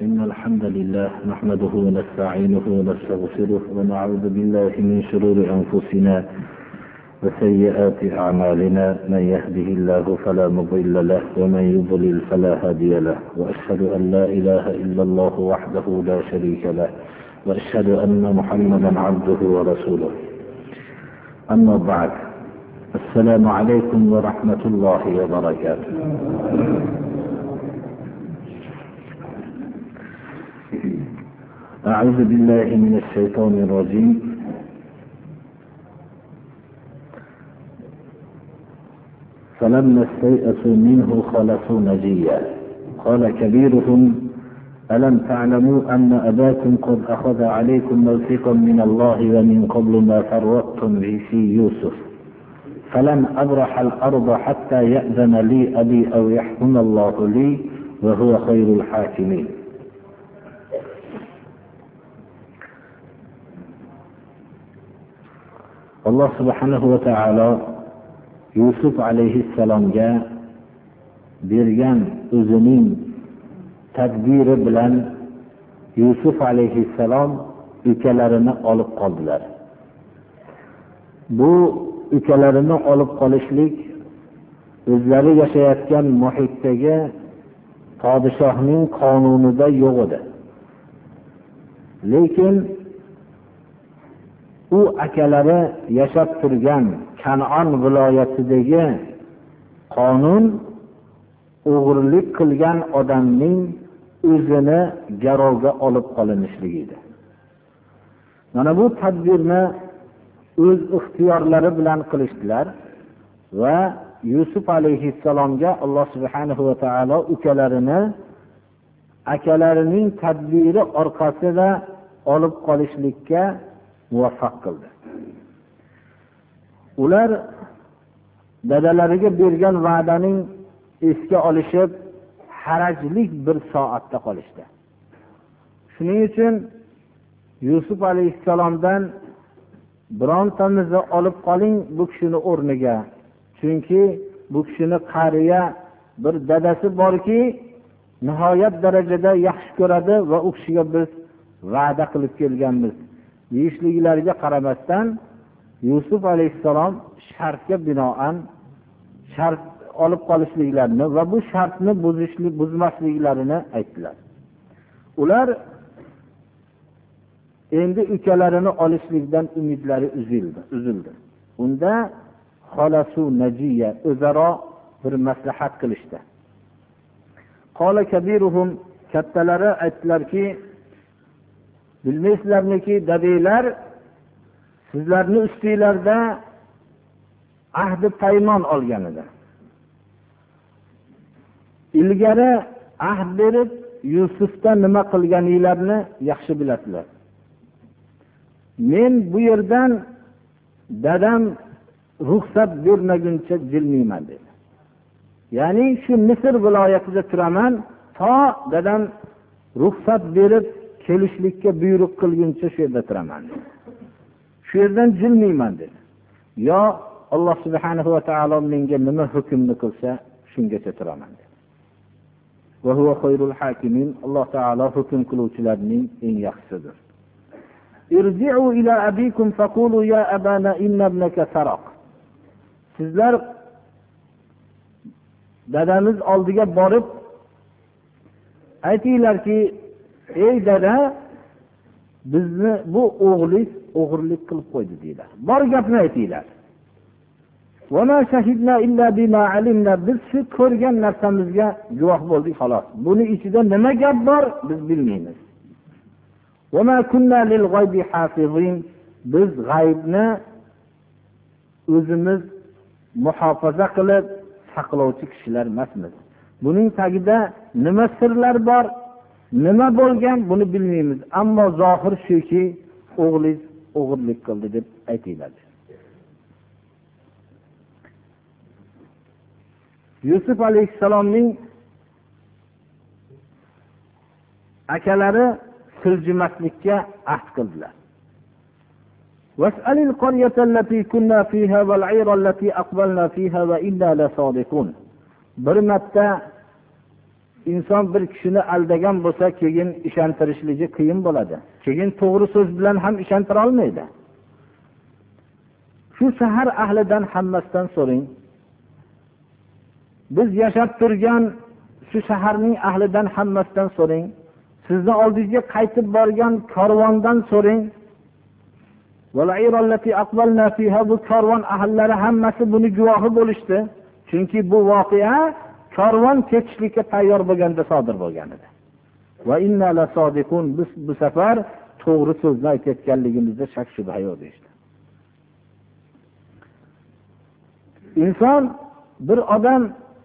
إن الحمد لله نحمده ونستعينه ونستغفره ونعوذ بالله من شرور أنفسنا وسيئات أعمالنا. من يهده الله فلا مضل له ومن يضلل فلا هادي له، وأشهد أن لا إله إلا الله وحده لا شريك له، وأشهد أن محمدا عبده ورسوله. أما بعد، السلام عليكم ورحمة الله وبركاته. أعوذ بالله من الشيطان الرجيم. فلما استيئسوا منه خلصوا نجيا قال كبيرهم ألم تعلموا أن أباكم قد أخذ عليكم موثقا من الله ومن قبل ما فرطتم في يوسف فلن أبرح الأرض حتى يأذن لي أبي أو يحكم الله لي وهو خير الحاكمين. alloh subhanahu va taolo Yusuf alayhissalomga bergan o'zining tadbiri bilan Yusuf alayhissalom ukalarini olib qoldilar. Bu ukalarini olib qolishlik o'zlari yashayotgan muhitdagi podshohning qonunida yo'q edi. Lekin u akalari yashab turgan Kanon viloyatidagi qonun o'g'irlik qilgan odamning o'zini garovga olib qolinishlik edi. Mana bu tadbirni o'z ixtiyorlari bilan qilishdilar va Yusuf alayhissalomga Alloh subhanahu va taolo ukalarini akalarining tadbiri orqasida olib qolishlikka muvaffaq qildi. Ular dadalariga bergan va'daning esga olishib, harajlik bir soatda qolishdi. Shuning uchun Yusuf alayhissalomdan birontamizni olib qoling bu kishini o'rniga. Chunki bu kishini qariya bir dadasi borki, nihoyat darajada yaxshi ko'radi va u kishiga biz va'da qilib kelganmiz deyishliklariga qaramasdan Yusuf alayhissalom shartga binoan shart olib qolishliklarini va bu shartni buzmasliklarini aytdilar. Ular endi ukalarini olishlikdan umidlari uzildi. Unda xolasu najiya o'zaro bir maslahat qilishdi. Qola kabiruhum, kattalari aytdilarki, bilmaysizlarniki dadanglar sizlarni ustinglarda ahdi paymon olgan edi. Ilgari ahd berib Yusufda nima qilganinglarni yaxshi bilasizlar. Men bu yerdan dadam ruxsat bermaguncha jilmayman dedi. Ya'ni shu Misr viloyatida turaman, to dadam ruxsat berib kelishlikka buyruq qilguncha shu yerda turaman dedi. Shu yerdan jilmayman dedi. Yo Alloh subhanahu va taolo menga nima hukmni qilsa shungacha turaman dedi. Va huwa khayrul hakimin. Alloh taolo hukm qiluvchilarning eng yaxshisidir. Irji'u ila abikum faqulu ya abana inna ibnaka saraq. Sizlar dadamiz oldiga borib aytinglarki, ey dada, bizni bu o'g'liz o'g'irlik qilib qo'ydi deylar. Bor gapni aytinglar. Va ma shahidna illa bima alimna. Biz shu ko'rgan narsamizga guvoh bo'ldik xolos. Buni ichida nima gap bor biz bilmaymiz. Va ma kunna lil g'aybi hafizin. Biz g'aybni o'zimiz muhofaza qilib saqlovchi kishilar emasmiz. Buning tagida nima sirlar bor, nima bo'lgan buni bilmaymiz. Ammo zohir shuki, o'g'liz o'g'irlik qildi deb aytiladi. Yusuf alayhissalomning akalari siljimaslikka ahd qildilar. واسأل القرية التي كنا فيها والعير التي أقبلنا فيها وإنا لصادقون. Bir marta inson bir kishini aldagan bo'lsa, keyin ishontirishligi qiyin bo'ladi. Keyin to'g'ri so'z bilan ham ishontira olmaydi. Shu shahar ahlidan hammasidan so'ring. Biz yashab turgan shu shaharning ahlidan hammasidan so'ring. Sizni oldingizga qaytib borgan karvondan so'ring. Bu karvon ahllari hammasi buni guvohi bo'lishdi. Chunki bu voqea karvon ketishlikka tayyor bo'lganda sodir bo'lgan edi. Va inna la sodiqun, biz bu safar to'g'ri so'zni aytayotganligimizda shak shubha yo'q deydi. Inson bir odam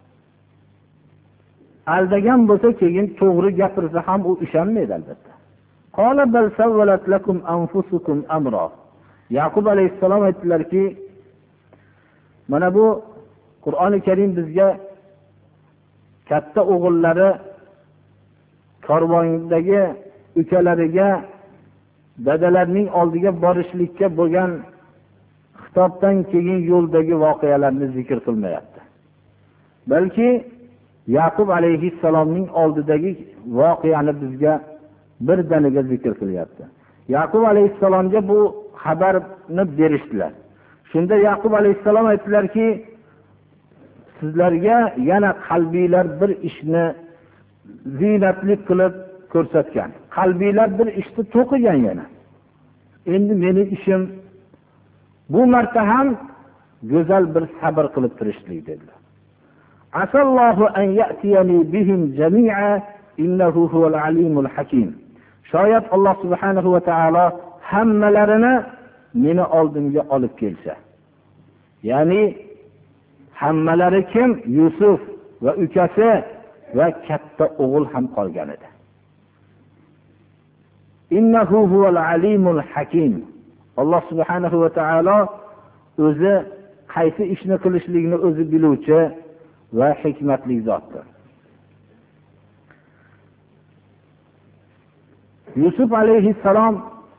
aldagan bo'lsa, keyin to'g'ri gapirsa ham u ishonmaydi albatta. Qala bal sawwalat lakum anfusukum amra. Yaqub alayhissalom aytdilarki, mana bu Qur'oni Karim bizga katta o'g'illari karvondagi ukalariga dadalarining oldiga borishlikka bo'lgan xitobdan keyin yo'ldagi voqealarni zikr qilmayapti. Balki Yaqub alayhissalomning oldidagi voqeani bizga birdaniga zikr qilyapti. Yaqub alayhissalomga bu xabarni berishdilar. Shunda Yaqub alayhissalom aytdilarki, sizlarga yana qalbiylar bir ishni zinatli qilib ko'rsatgan. Qalbiylar bir ishni to'qigan yana. Endi meni ishim bu marta ham go'zal bir sabr qilib turishlik dedilar. Asallohu an ya'tiyani bihim jami'a innahu huval alimul hakim. Shoyat Alloh subhanahu va taolo hammalarini meni oldimga olib kelsa. Ya'ni hammalari kim? Yusuf va ukasi va katta o'g'il ham qolgan edi. Innahu huval alimul hakim. Alloh subhanahu va taolo o'zi qaysi ishni qilishligini o'zi biluvchi va hikmatli zotdir. Yusuf alayhissalom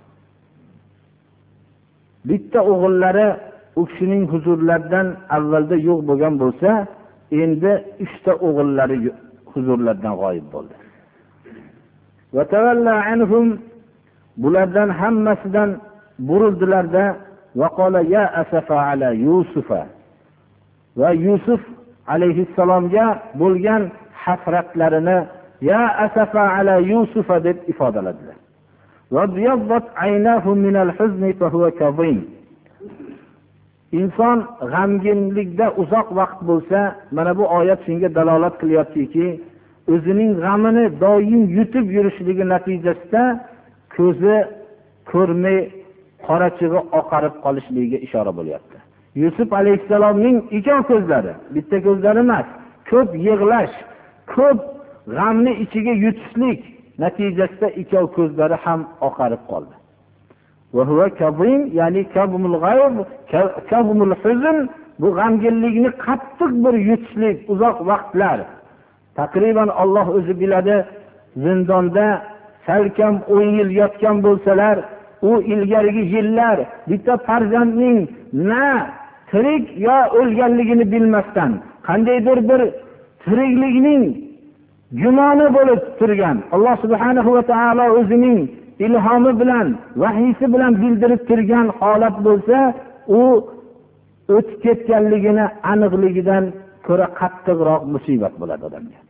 bitta o'g'illari u kishining huzurlaridan avvalda yo'q bo'lgan bo'lsa, endi 3 ta o'g'illari huzurlardan g'oyib bo'ldi. Va tavalla anhum, bulardan hammasidan burildilarda va qala ya asafa ala yusufa, va Yusuf alayhissalomga bo'lgan hasratlarini ya asafa ala yusufa deb ifodaladilar. Va biyaddat aynahu min al-huzni fa huwa kadhim. Inson g'amginlikda uzoq vaqt bo'lsa, mana bu oyat shunga dalolat qilyaptiki, o'zining g'amini doim yutib yurishligi natijasida ko'zi ko'rmay qorachig'i oqarib qolishligiga ishora bo'lyapti. Yusuf alayhissalomning ikkov ko'zlari, bitta ko'zlari emas, ko'p yig'lash, ko'p g'amni ichiga yutishlik natijasida ikkov ko'zlari ham oqarib qoldi. Va huwa kazim, ya'ni kazmul g'ayb, kazmul huzn, bu g'amginlikni qattiq bir yutishlik uzoq vaqtlar. Taqriban Alloh o'zi biladi, zindonda salkam 10 yil yotgan bo'lsalar, u ilgarigi yillar bitta farzandning na tirik yo o'lganligini bilmasdan qandaydir bir tiriklikning gumoni bo'lib turgan. Alloh subhanahu va taolo o'zining ilhomi bilan, vahiysi bilan bildirib turgan holat bo'lsa, u o'tib ketganligini aniqligidan ko'ra qattiqroq musibat bo'ladi odamga.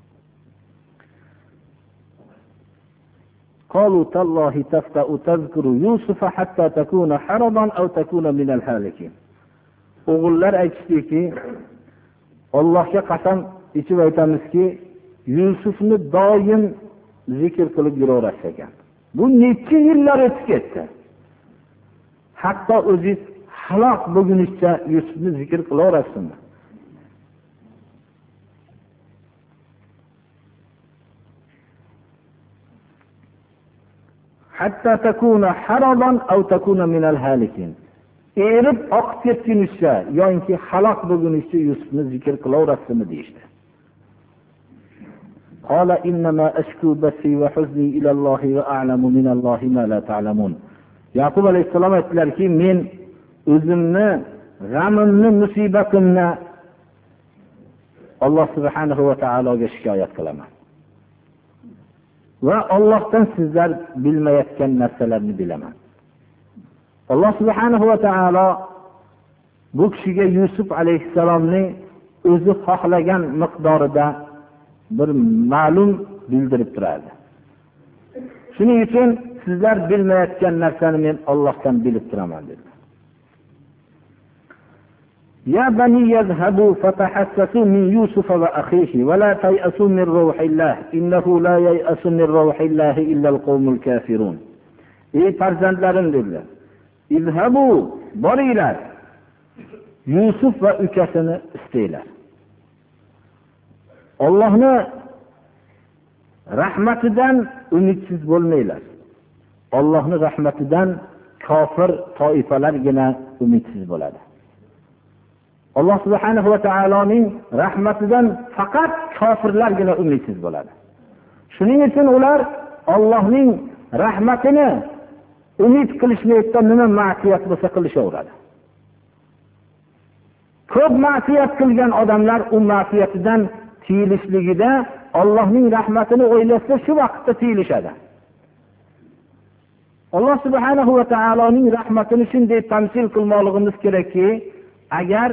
قالوا تالله تفتأ تذكر يوسف حتى تكون حرضا أو تكون من الهالكين. O'g'illar aytishdiki, Allohga qasam ichib aytamizki, Yusufni doim zikr qilib yuraverasiz ekan. Bu necha yillar o'tib ketdi. Hatto o'zingiz halok bo'lgunizcha Yusufni zikr qilaverasizmi? Hatta takuna haradan aw takuna min al-halikin. Erib oqib ketgunizcha yoki halok bo'lgunizcha Yusufni zikr qilaverasizmi deydi. Qala innama ashku basi va huzni ila Alloh va a'lamu min Alloh ma la ta'lamun. Yaqub alayhissalom aytdilarki, men o'zimni g'amimni, musibatimni Alloh subhanahu va taologa shikoyat qilaman. va Allohdan sizlar bilmayotgan narsalarni bilaman. Alloh subhanahu va taolo bu kishiga Yusuf alayhissalomning o'zi xohlagan miqdorida bir ma'lum bildirib turadi. Shuning uchun sizlar bilmayotgan narsani men Allohdan bilib turaman dedi. Ya bani yazhabu fatahassasu min Yusuf va akhihi va la tayasu min ruhillah innahu la yayasu min ruhillah illa al-qawmul kafirun. Ey farzandlarim dedilar. İzhabu boringlar. Yusuf va ukasini istanglar. Allohning rahmatidan umidsiz bo'lmanglar. Allohning rahmatidan kofir toifalargina umidsiz bo'ladi. Alloh subhanahu va taoloning rahmatidan faqat kofirlargina umidsiz bo'ladi. Shuning uchun ular Allohning rahmatini umid qilishlikda nima ma'siyat bo'lsa qilishaveradi. Ko'p ma'siyat qilgan odamlar u ma'siyatidan tiyilishligida Allohning rahmatini o'ylasa shu vaqtda tiyilishadi. Alloh subhanahu va taoloning rahmatini shunday tamsil qilmoqligimiz kerakki, agar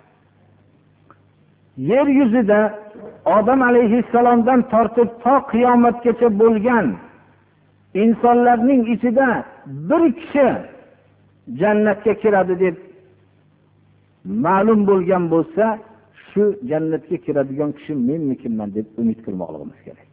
yer yuzida Odam alayhissalomdan tortib to qiyomatgacha bo'lgan insonlarning ichida bir kishi jannatga kiradi deb ma'lum bo'lgan bo'lsa, shu jannatga kiradigan kishi menmikinman deb umid qilmoqligimiz kerak.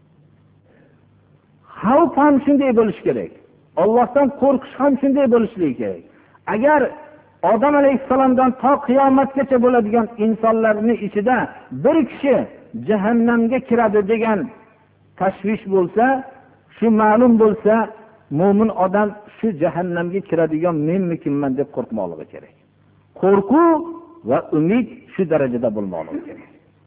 Xavf ham shunday bo'lishi kerak. Allohdan qo'rqish ham shunday bo'lishligi kerak. Agar Odam alayhissalomdan to qiyomatgacha bo'ladigan insonlarning ichida bir kishi jahannamga kiradi degan tashvish bo'lsa, shu ma'lum bo'lsa, mo'min odam shu jahannamga kiradigan menmikinman deb qo'rqmoqligi kerak. Qo'rquv va umid shu darajada bo'lmoqligi kerak.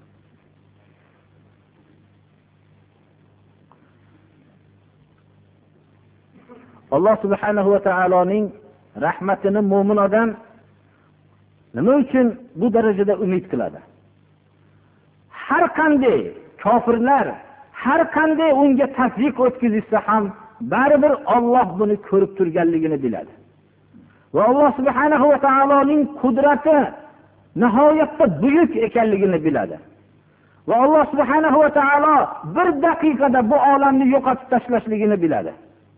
Alloh subhanahu va taoloning rahmatini mo'min odam nima uchun bu darajada umid qiladi? Har qanday kofirlar har qanday unga tasdiq o'tkazishsa ham baribir Alloh buni ko'rib turganligini biladi. Va Alloh subhanahu va taoloning qudrati nihoyatda buyuk ekanligini biladi. Va Alloh subhanahu va taolo bir daqiqada bu olamni yo'qotib tashlashligini biladi.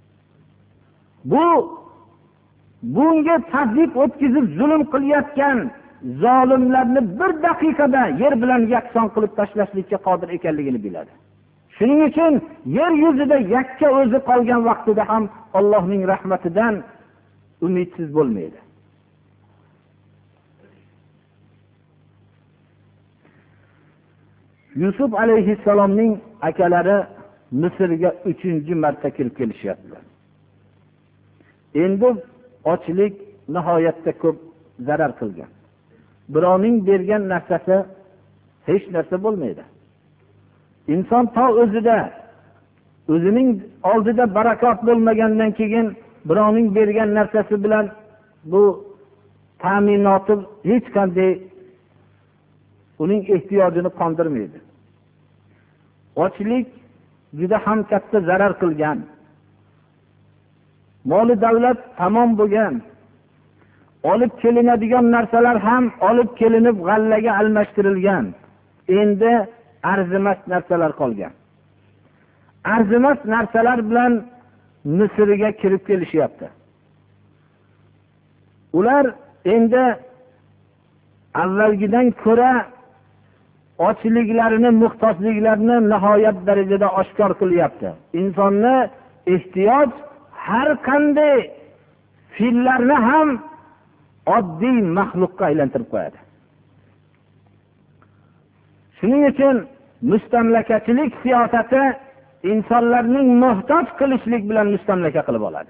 Bunga tasdiq o'tkazib zulm qilayotgan zolimlarni bir daqiqada yer bilan yakson qilib tashlashlikka qodir ekanligini biladi. Shuning uchun yer yuzida yakka o'zi qolgan vaqtida ham Allohning rahmatidan umidsiz bo'lmaydi. Yusuf alayhissalomning akalari Misrga 3-marta kirib kelishyaptilar. Endi ochlik nihoyatda ko'p zarar qilgan. Birovning bergan narsasi hech narsa bo'lmaydi. Inson to o'zining oldida barakot bo'lmagandan keyin birovning bergan narsasi bilan bu ta'minoti hech qanday uning ehtiyojini qondirmaydi. Ochlik juda ham katta zarar qilgan. Moli davlat tamom bo'lgan. Olib kelinadigan narsalar ham olib kelinib g'allaga almashtirilgan. Endi arzimas narsalar qolgan. Arzimas narsalar bilan Misrga kirib kelishyapti. Ular endi avvalgidan ko'ra ochliklarini, muhtojliklarini nihoyat darajada oshkor qilyapti. Insonni ehtiyoj har qanday fillarni ham oddiy maxluqqa aylantirib qo'yadi. Shuning uchun mustamlakachilik siyosati insonlarning muhtoj qilishlik bilan mustamlaka qilib oladi.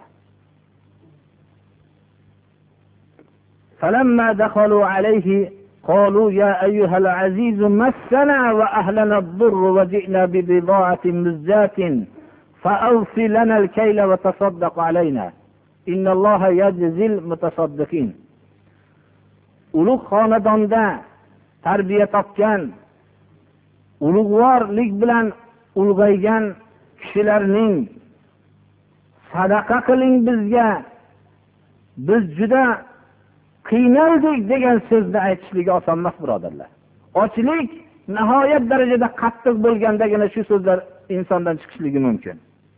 فَلَمَّا دَخَلُوا عَلَيْهِ قَالُوا يَا أَيُّهَا الْعَزِيزُ مَسَّنَا وَأَهْلَنَا الضُّرُّ وَجِئْنَا بِبِضَاعَةٍ مُزْجَاةٍ فَأَوْفِ لَنَا الْكَيْلَ وَتَصَدَّقْ عَلَيْنَا إِنَّ اللَّهَ يَجْزِي الْمُتَصَدِّقِينَ. Ulug' xonadonda tarbiya topgan, ulug'vorlik bilan ulg'aygan kishilarning sadaqa qiling bizga, biz juda qiynaldik degan so'zni aytishligi oson emas, birodarlar. Ochlik nihoyat darajada qattiq bo'lgandagina shu so'zlar insondan chiqishligi mumkin.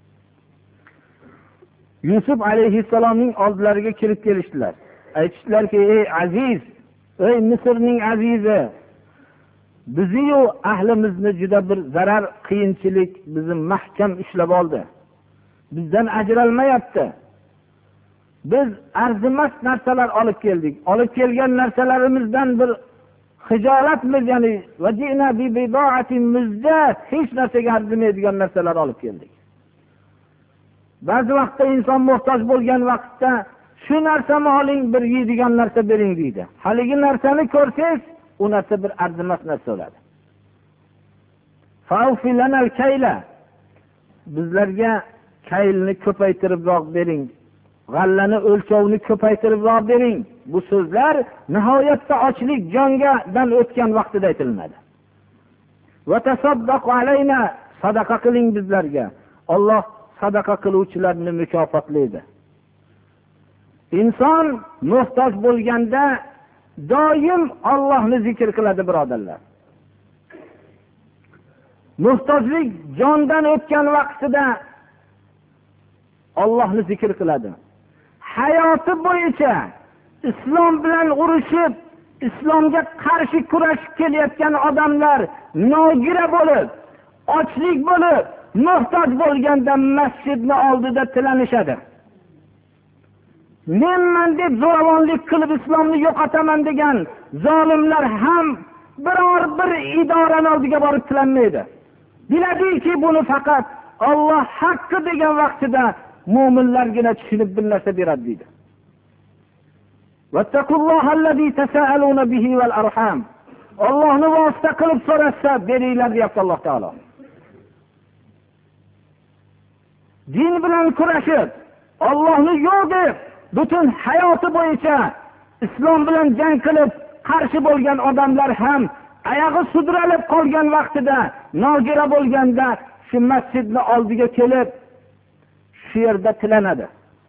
Yusuf alayhissalomning oldilariga kirib kelishdilar. Aytishdilarki, ey aziz, ey Misrning azizi, bizni-yu ahlimizni juda bir zarar, qiyinchilik bizni mahkam ushlab oldi. Bizdan ajralmayapti. Biz arzimas narsalar olib keldik. Olib kelgan narsalarimizdan bir hijolatmiz, ya'ni vajina bi bidaatin muzdat, hech narsaga arzimaydigan narsalar olib keldik. Ba'zi vaqtda inson muhtoj bo'lgan vaqtda shu narsani oling, bir yeydigan narsa bering deydi. Haligi narsani ko'rsangiz, u narsa bir arzimas narsa bo'ladi. Fa'filanal kayla, bizlarga kaylni ko'paytiribroq bering, g'allani o'lchovni ko'paytiribroq bering. Bu so'zlar nihoyatda ochlik jongadan o'tgan vaqtida aytiladi. Va tasaddaqu alayna, sadaqa qiling bizlarga. Alloh sadaqa qiluvchilarni mukofotlaydi. Inson muhtoj bo'lganda doim Allohni zikr qiladi, birodarlar. Muhtojlik jondan o'tgan vaqtida Allohni zikr qiladi. Hayoti bo'yicha islom bilan urushib, islomga qarshi kurashib kelayotgan odamlar nogira bo'lib, ochlik bo'lib, muhtoj bo'lganda masjidni oldida tilanishadi. Menman deb zo'ravonlik qilib islomni yo'qotaman degan zolimlar ham biror bir idorani oldiga borib tilanmaydi. Biladiki, buni faqat Alloh haqqi degan vaqtida mu'minlargina tushunib bir narsa beradi deydi. Vattaqullohallazi tasaaluna bihi val arham. Allohni vosita qilib so'rashsa beringlar, deyapti Alloh taolo. Din bilan kurashib, Allohni yo'q deb, butun hayoti bo'yicha islom bilan jang qilib qarshi bo'lgan odamlar ham oyog'i sudralib qolgan vaqtida, nogira bo'lganda shu masjidning oldiga kelib, shu yerda tilanadi.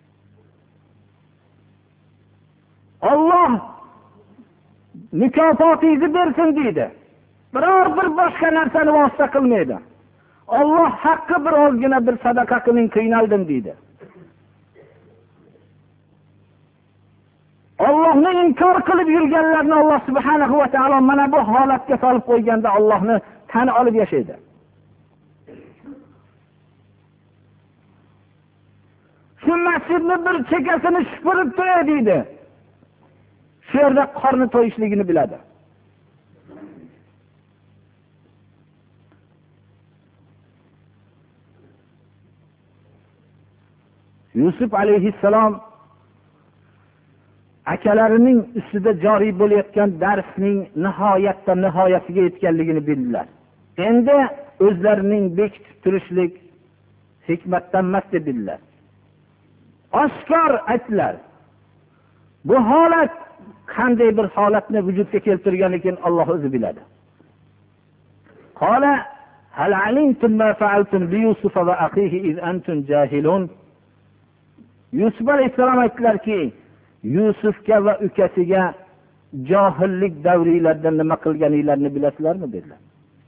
Alloh mukofotingizni bersin deydi. Biror bir boshqa narsani vosita qilmaydi. Alloh haqqi bir ozgina bir sadaqa qiling, qiynaldim deydi. Allohni inkor qilib yurganlarni Alloh subhanahu va taolo mana bu holatga solib qo'yganda Allohni tan olib yashaydi. Shu masjidni bir chekkasini shupurib qo'yay deydi. Shu yerda qorni to'yishligini biladi. Yusuf alayhissalom akalarining ustida joriy bo'layotgan darsning nihoyasiga yetganligini bildilar. Endi o'zlarining bekitib turishlik hikmatdan emas deb bildilar. Oshkor aytdilar. Bu holat qanday bir holatni vujudga keltirganligini Alloh o'zi biladi. Qala hal alimtum ma fa'altum bi Yusuf va akhihi iz antum jahilun. Yusuf alayhisalom aytdilarki, Yusufga va ukasiga johillik davringlarda nima qilganinglarni bilasizlarmi dedilar.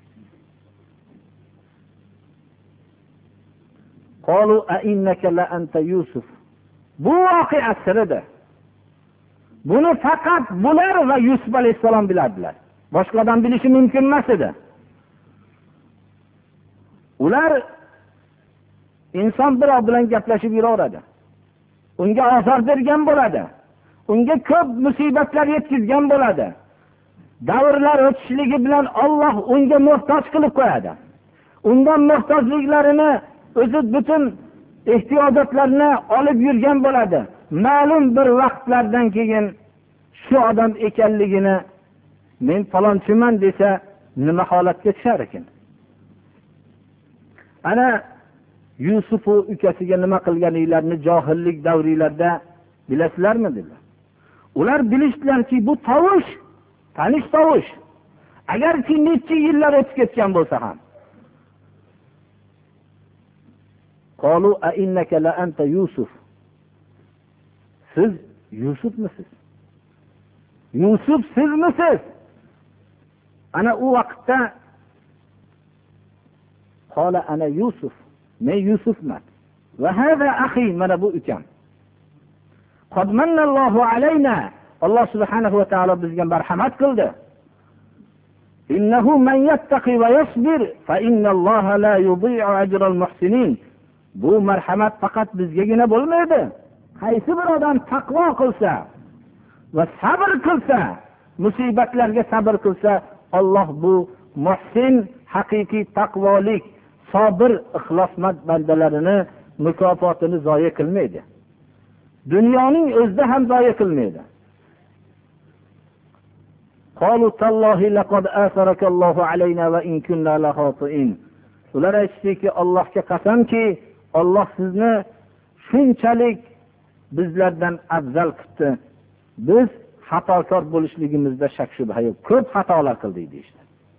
Qalu a innaka la anta Yusuf. Bu voqea sirida. Buni faqat bular va Yusuf alayhisalom biladilar. Boshqadan bilishi mumkin emas edi. Ular inson birov bilan gaplashib yuraveradi. Unga ozor bergan bo'ladi. Unga ko'p musibatlar yetkazgan bo'ladi. Davrlar o'tishligi bilan Alloh unga muhtoj qilib qo'yadi. Undan muhtojliklarini, o'zi butun ehtiyojotlarini olib yurgan bo'ladi. Ma'lum bir vaqtlardan keyin shu odam ekanligini men falonchiman desa nima holatga tushar ekan? Ana Yusuf ukasiga nima qilganinglarni johillik davringlarda bilasizlarmi dedilar. Ular bilishdilarki, bu tovush, tanish tovush. Agarki necha yillar o'tib ketgan bo'lsa ham, Qalu a innaka la anta Yusuf. Siz Yusufmisiz? Yusuf sizmisiz? Ana u vaqtda qala ana Yusuf. Men Yusufman. Va hada akhi, mana bu ukam. Qad manna Allohu alayna. Alloh subhanahu va taolo bizga marhamat qildi. Innahu man yattaqi va yasbir fa innalloha la yudhi'u ajra al-muhsinin. Bu marhamat faqat bizgagina bo'lmaydi. Qaysi bir odam taqvo qilsa va sabr qilsa, musibatlarga sabr qilsa, Alloh bu muhsin, haqiqiy taqvolik, sabr, ixlosmand bandalarini mukofotini zoya qilmaydi. Dunyoning o'zida ham zoya qilmaydi. Qalu tallahi laqad asaraka Allohu alayna va in kunna la khati'in. Ular aytishdiki, Allohga qasamki, Alloh sizni shunchalik bizlardan afzal qildi. Biz xatokor bo'lishligimizda shak shubha yo'q. Ko'p xatolar qildik deydi.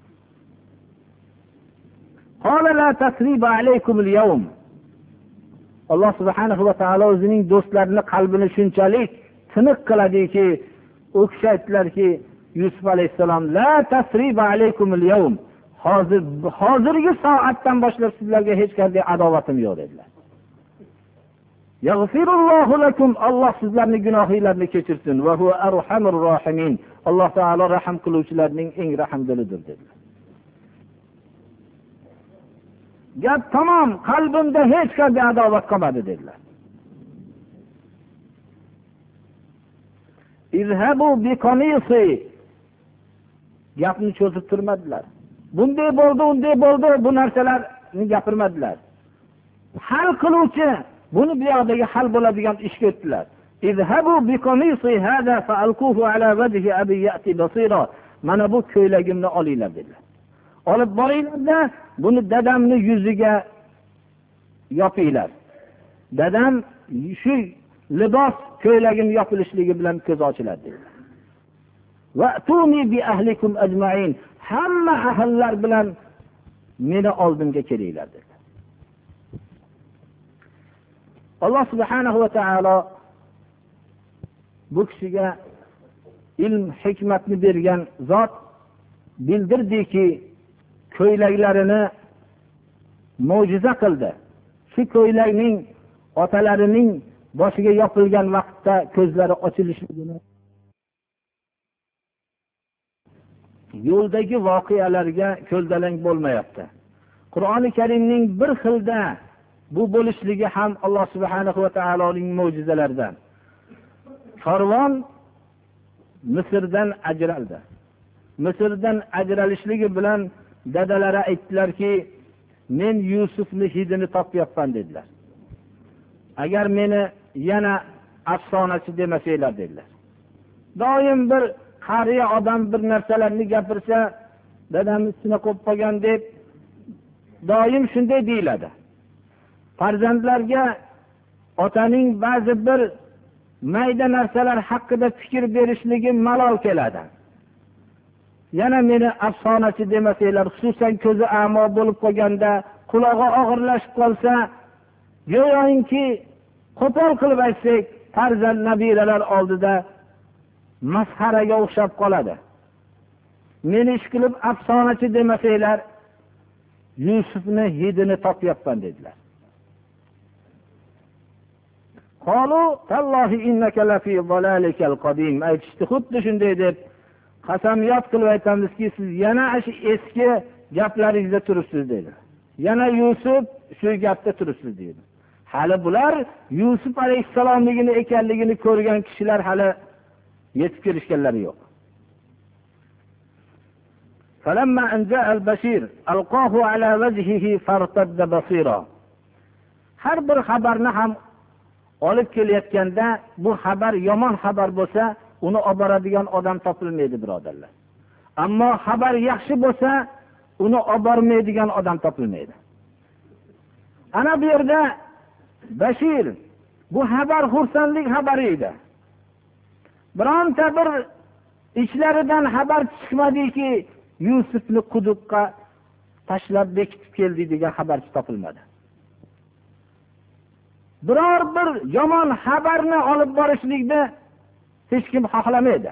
Qala la tasriba alaykum al-yawm. Alloh subhanahu va taolo o'zining do'stlarini qalbini shunchalik tiniq qiladiki, u kishi aytdilarki, Yusuf alayhisalom la tasriba alaykum al-yawm. Hozirgi soatdan boshlab sizlarga hech qanday adovatim yo'q dedilar. Yaghfirullohu lakum. Alloh sizlarning gunohlaringizni kechirsin. Va huwa arhamur rohimin. Alloh taolo rahim qiluvchilarning eng rahmdilidir dedilar. Gap tamom, qalbimda hech qanday adovat qolmadi dedilar. Izhabu biqamisi. Gapni cho'zib turmadilar. Bunday bo'ldi, unday bo'ldi, bu narsalarni gapirmadilar. Hal qiluvchi, buni bu yoqdagi hal bo'ladigan ishga o'tdilar. Izhabu biqamisi hada fa'alquhu ala wajhi abi ya'ti basira. Mana bu ko'ylagimni olinglar dedilar. Olib boringlar-da, buni dadamni yuziga yopinglar. Dadam shu libos ko'ylagim yopilishligi bilan ko'z ochiladi dedilar. Va'tuni bi ahlikum ajma'in. Hamma ahllar bilan meni oldimga kelinglar dedilar. Alloh subhanahu va taolo bu kishiga ilm, hikmatni bergan zot bildirdiki, ko'ylaklarini mo'jiza qildi. Shu ko'ylakning otalarining boshiga yopilgan vaqtda ko'zlari ochilishligini, yo'ldagi voqealarga ko'ldalang bo'lmayapti. Qur'oni Karimning bir xilda bu bo'lishligi ham Alloh subhanahu va taoloning mo'jizalaridan. Karvon Misrdan ajraldi. Misrdan ajralishligi bilan dadalari aytdilarki, men Yusufni hidini topyapman dedilar. Agar meni yana afsonachi demasanglar dedilar. Doim bir qariya odam bir narsalarni gapirsa, dadamiz shuna qo'yib qolgan deb doim shunday deyiladi. Farzandlarga otaning ba'zi bir mayda narsalar haqida fikr berishligi malol keladi. Yana meni afsonachi demasanglar, xususan ko'zi amo bo'lib qolganda, qulog'i og'irlashib qolsa, go'yoki qo'pol qilib aytsak, farzand nabiralar oldida masxaraga o'xshab qoladi. Meni ish qilib afsonachi demasanglar, Yusufni hidini topyapman dedilar. Qalu tallahi innaka lafi dalalikal qadim. Aytishdi, xuddi shunday deb qasamyod qilib aytamizki, siz yana eski gaplaringizda turibsiz dedi. Yana Yusuf shu gapda turibsiz dedi. Hali bular Yusuf alayhissalomligini ekanligini ko'rgan kishilar hali yetib kelishganlari yo'q. Falamma anja al-bashir alqahu ala wajhihi fartadda basira. Har bir xabarni ham olib kelayotganda, bu xabar yomon xabar bo'lsa, uni olib boradigan odam topilmaydi, birodarlar. Ammo xabar yaxshi bo'lsa, uni olib bormaydigan odam topilmaydi. Ana bu yerda Bashir, bu xabar xursandlik xabari edi. Bironta bir ichlaridan xabar chiqmadiki, Yusufni quduqqa tashlab bekitib keldi degan xabar topilmadi. biror bir yomon xabarni olib borishlikni hech kim xohlamaydi.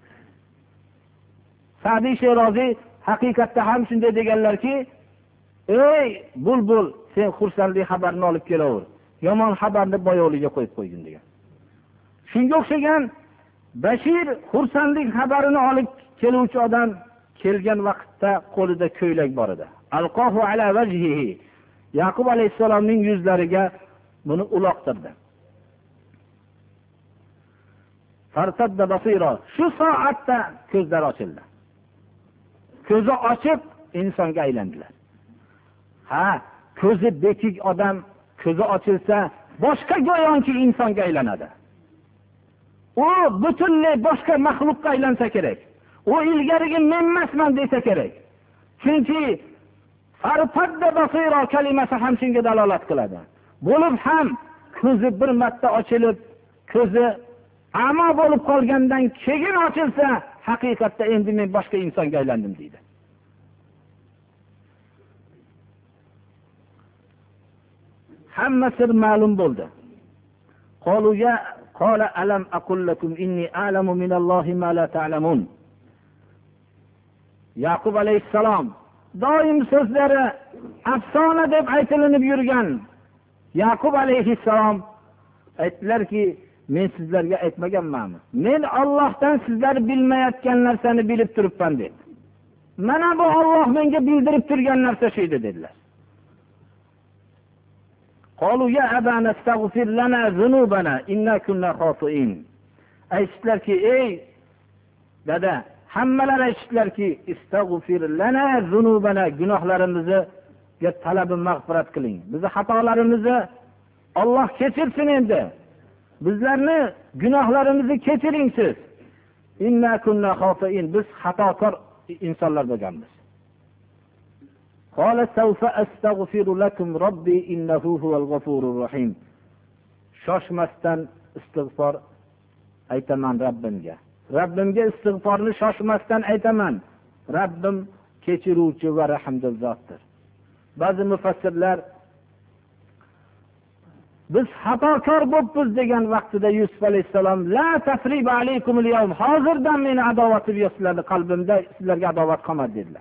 Sa'diy Sheroziy haqiqatda ham shunday deganlarki, ey bulbul, sen xursandlik xabarni olib kelaver, yomon xabarni boyo'liga qo'yib qo'ygin degan. Shunga o'xshagan Bashir xursandlik xabarini olib keluvchi odam kelgan vaqtda qo'lida ko'ylak bor edi. Alqohu ala vajhihi. Yaqub alayhisalomning yuzlariga buni uloqtirdi. Fartadda basira. Shu soatda ko'zlari ochildi. Ko'zi ochib insonga aylandilar. Ha, ko'zi bekik odam ko'zi ochilsa boshqa go'yoki insonga aylanadi. U butunlay boshqa maxluqqa aylansa kerak. U ilgarigi men emasman desa kerak. Chunki farfadda basira kalimasi ham shunga dalolat qiladi. Bo'lib ham ko'zi bir marta ochilib, ko'zi amo bo'lib qolgandan keyin ochilsa, haqiqatda endi men boshqa insonga aylandim deydi. Hamma sir ma'lum bo'ldi. Qalu ya qala alam aqul lakum inni a'lamu min Allohi ma la ta'lamun. Yaqub alayhissalom doim so'zlari afsona deb aytilinib yurgan Yaqub alayhissalom aytdilarki, men sizlarga aytmaganmanmi? Men Allohdan sizlar bilmayotgan narsani bilib turibman dedi. Mana bu Alloh menga bildirib turgan narsa shu edi dedilar. Qalu ya abana astaghfir lana zunubana inna kunna khati'in. Aytdilarki, ey dada, hammalar aytdilarki, istaghfir lana zunubana, gunohlarimizni talabi mag'firat qiling. Bizni xatolarimizni Alloh kechirsin endi. Bizlarni gunohlarimizni kechiring siz. Inna kunna khati'in, biz xatokor insonlar bo'lganmiz. Qala sawfa astaghfiru lakum robbi innahu huval g'afurur rahim. Shoshmasdan istig'for aytaman Rabbimga. Rabbimga istig'forni shoshmasdan aytaman. Rabbim kechiruvchi va rahmdil zotdir. Ba'zi mufassirlar biz xatokor bo'libmiz degan vaqtida Yusuf alayhisalom la tasriba alaykumul yawm, hozirdan meni adovatim yo'q sizlarning qalbimda, sizlarga adovat qolmadi dedilar.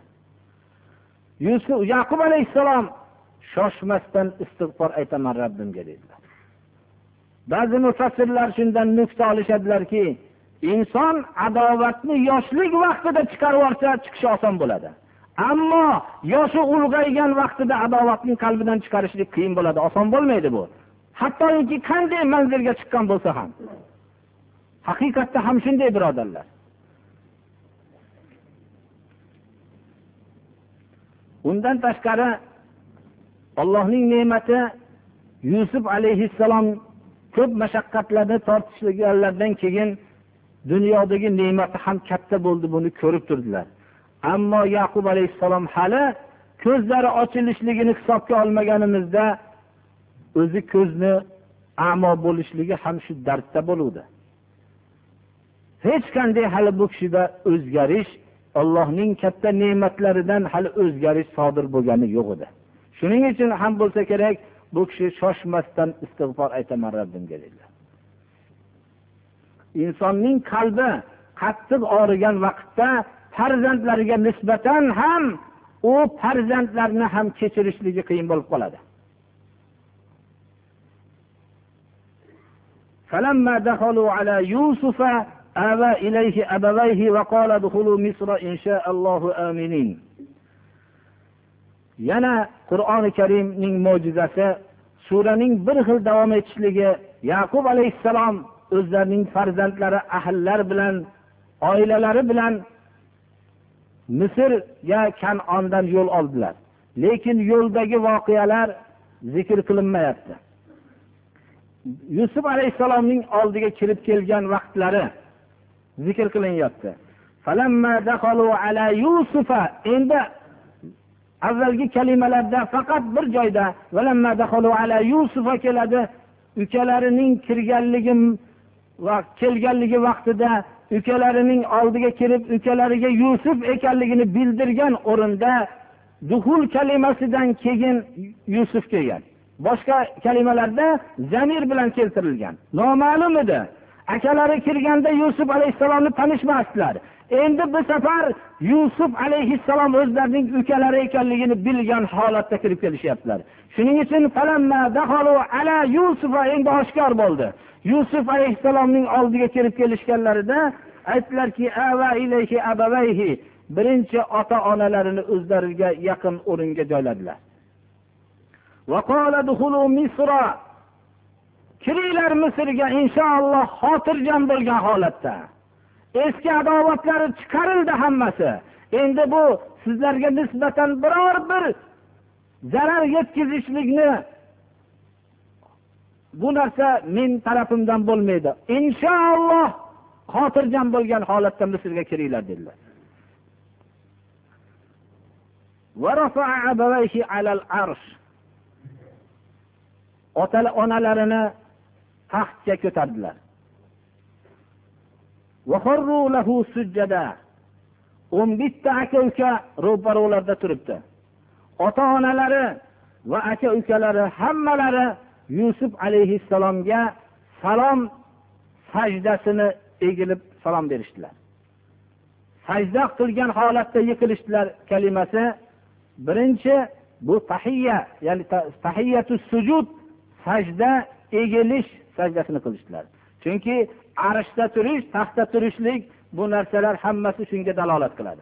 Yaqub alayhissalom shoshmasdan istig'for aytaman Rabbimga dedilar. Ba'zi mufassirlar shundan nuqta olishadilarki, inson adovatni yoshlik vaqtida chiqarib olsa, chiqishi oson bo'ladi. Ammo yoshi ulg'aygan vaqtida adovatning qalbidan chiqarishlik qiyin bo'ladi, oson bo'lmaydi bu. Hattoki qanday manzilga chiqqan bo'lsa ham. Haqiqatda ham shunday birodarlar. Undan tashqari Allohning ne'mati Yusuf alayhissalom ko'p mashaqqatlarni tortishganlardan keyin dunyodagi ne'mati ham katta bo'ldi, buni ko'rib turdilar. Ammo Yaqub alayhissalom hali ko'zlari ochilishligini hisobga olmaganimizda o'zi ko'zni amo bo'lishligi ham shu dardda bo'ldi. Hech qanday hali bu kishida o'zgarish, Allohning katta ne'matlaridan hali o'zgarish sodir bo'lgani yo'q edi. Shuning uchun ham bo'lsa kerak, bu kishi shoshmasdan istig'for aytaman Rabbimga dedilar. Insonning qalbi qattiq og'rigan vaqtda farzandlariga nisbatan ham u farzandlarni ham kechirishligi qiyin bo'lib qoladi. فلما دخلوا على يوسف آوى إليه أبويه وقال ادخلوا مصر إن شاء الله آمنين. Yana Qur'oni Karimning mo'jizasi, suraning bir xil davom etishligi, Yaqub alayhissalom o'zlarining farzandlari, ahillar bilan, oilalari bilan Misrga, Kan'ondan yo'l oldilar. Lekin yo'ldagi voqealar zikr qilinmayapti. Yusuf alayhissalomning oldiga kirib kelgan vaqtlari zikr qilinyapti. Falamma dakhalu ala Yusufa, endi avvalgi kalimalarda faqat bir joyda valamma dakhalu ala Yusufa keladi. Ukalarining kirganligi va kelganligi vaqtida ukalarining oldiga kirib ukalariga Yusuf ekanligini bildirgan o'rinda duxul kalimasidan keyin Yusuf kelgan. boshqa kalimalarda zamir bilan keltirilgan. Noma'lum edi. Akalari kirganda Yusuf alayhisalomni tanishmasdilar. Endi bu safar Yusuf alayhissalom o'zlarining ukalari ekanligini bilgan holatda kirib kelishyaptilar. Shuning uchun falamma dahalu ala Yusufa endi oshkor bo'ldi. Yusuf alayhissalomning oldiga kirib kelishganlarida aytdilarki, ava ilayhi abawayhi, birinchi ota-onalarini o'zlariga yaqin o'ringa joyladilar. Va qala dukhulu misra, kiringlar Misrga inshaalloh xotirjam bo'lgan holatda. Eski adovatlari chiqarildi hammasi. Endi bu sizlarga nisbatan biror bir zarar yetkazishlikni bu narsa men tarafimdan bo'lmaydi. Inshaalloh xotirjam bo'lgan holatda Misrga kiringlar dedilar. Va rafa'a abawayhi 'alal arsh, ota-onalarini taxtga ko'tardilar. Va kharru lahu sujjada, 11 ta aka-uka ro'parolarda turibdi. Ota-onalari va aka-ukalari hammalari Yusuf alayhissalomga salom sajdasini egilib salom berishdilar. Sajda qilgan holatda yiqilishdilar kalimasi. Birinchi bu tahiyya, ya'ni tahiyatus sujud, sajda egilish sajdasini qilishdilar. Chunki arshda turish, taxtda turishlik, bu narsalar hammasi shunga dalolat qiladi.